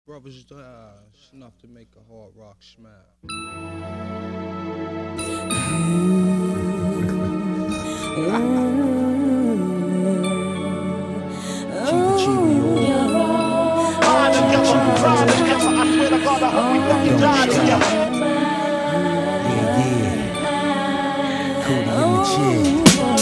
Brothers, it's enough to make a hard rock smile. Chiba Chiba, I swear to God, I hope we fucking die together. Yeah. Cody in the chair.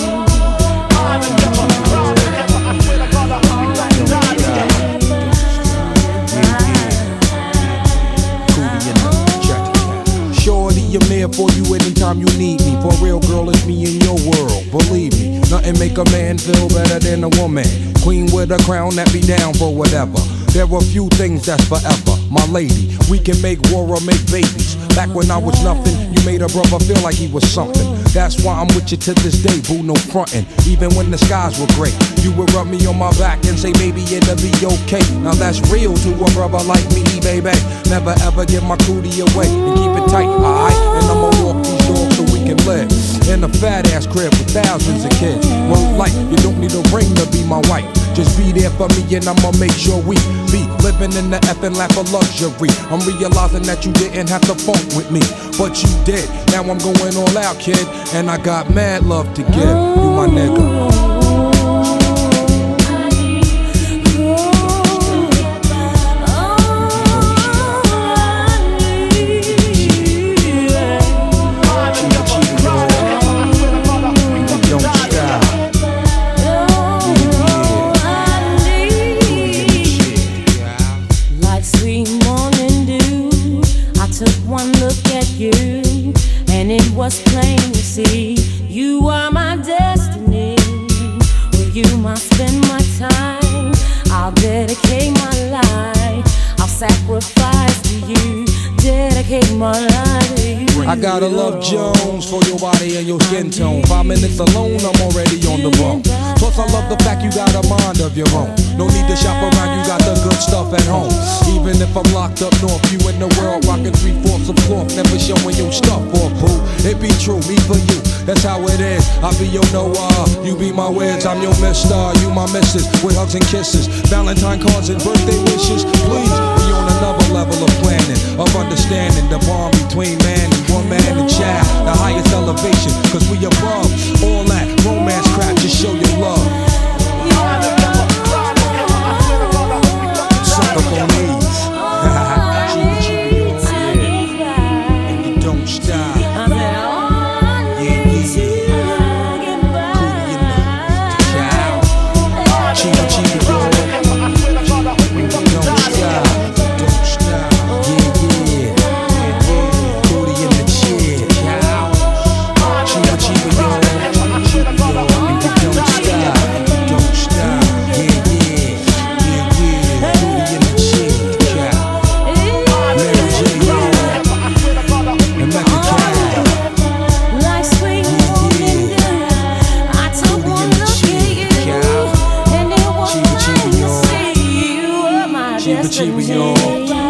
I'm there for you anytime you need me. For real, girl, it's me in your world. Believe me, nothing make a man feel better than a woman. Queen with a crown that be down for whatever. There are few things that's forever. My lady, we can make war or make babies. Back when I was nothing, you made a brother feel like he was something. That's why I'm with you to this day, boo, no frontin'. Even when the skies were gray, you would rub me on my back and say, baby, it'll be okay. Now that's real to a brother like me, baby. Never ever give my cootie away and keep it tight, alright? And I'ma walk these dogs so we can live in a fat ass crib with thousands of kids. Word like, you don't need a ring to be my wife. Just be there for me and I'ma make sure we be living in the effing lap of luxury. I'm realizing that you didn't have to funk with me, but you did. Now I'm going all out, kid, and I got mad love to give. You my nigga. Was plain to see, you are my destiny. With you I spend my time. I'll dedicate my life. I'll sacrifice to you. Dedicate my life to you. I gotta love Jones for your body and your skin tone. 5 minutes alone, I'm already on the bone. Plus I love the fact you got a mind of your own. No need to shop around, you got the good stuff at home. Even if I'm locked up north, you in the world rocking 3/4 of cloth, never showing your stuff off, boo. It be true, me for you, that's how it is. I be your Noah, you be my Wiz, I'm your mister, you my missus, with hugs and kisses, Valentine cards and birthday wishes. Please, we on another level of planning, of understanding the bond between man and woman and child, the highest elevation, cause we above all that romance crap, just show your love. Suck up on these. And you don't stop. Chiba Chiba, yo.